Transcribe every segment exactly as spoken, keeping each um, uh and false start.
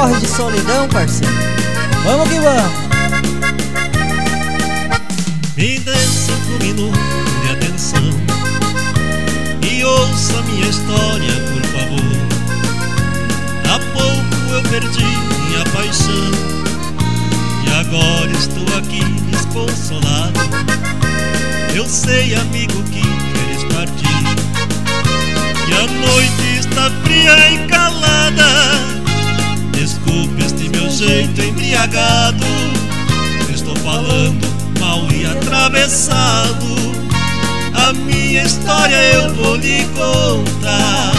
Morre de solidão, parceiro. Vamos que vamos. Me dê cinco minutos de atenção e ouça minha história, por favor. Há pouco eu perdi minha paixão e agora estou aqui desconsolado. Eu sei, amigo, que queres partir e a noite está fria e calada. Desculpe este meu jeito embriagado, estou falando mal e atravessado. A minha história eu vou lhe contar.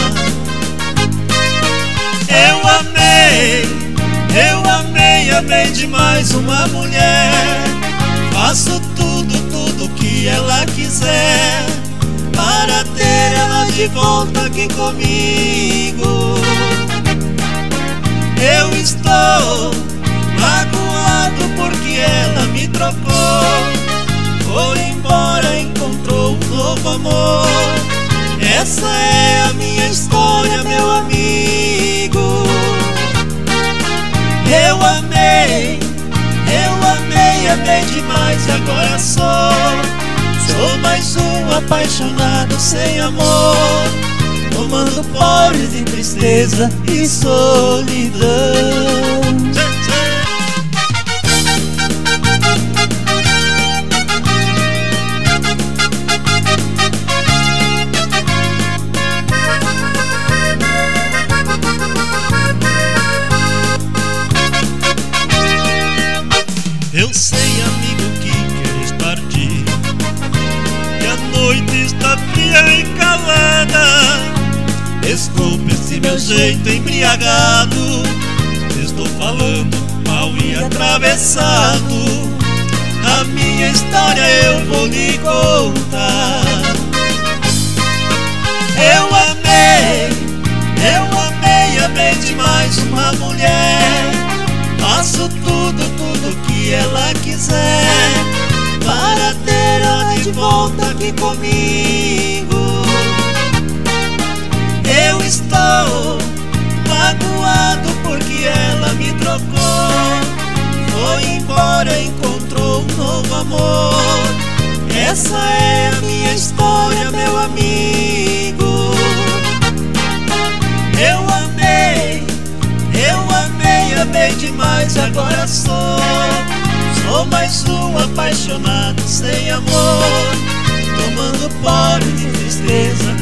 Eu amei, eu amei, amei demais uma mulher. Faço tudo, tudo que ela quiser para ter ela de volta aqui comigo. Eu estou magoado porque ela me trocou, foi embora, encontrou um novo amor. Essa é a minha história, meu amigo. Eu amei, eu amei, amei demais e agora sou Sou mais um apaixonado sem amor, tomando pores de tristeza e solidão. Eu sei, amigo, que queres partir e a noite está fria e calada. Desculpe esse meu jeito embriagado, estou falando mal e atravessado. A minha história eu vou lhe contar. Eu amei, eu amei, amei demais uma mulher. Faço tudo, tudo que ela quiser para ter ela de volta aqui comigo. Eu estou magoado porque ela me trocou, foi embora, encontrou um novo amor. Essa é a minha história, meu amigo. Eu amei, eu amei, amei demais, agora sou Sou mais um apaixonado sem amor, tomando pobre de tristeza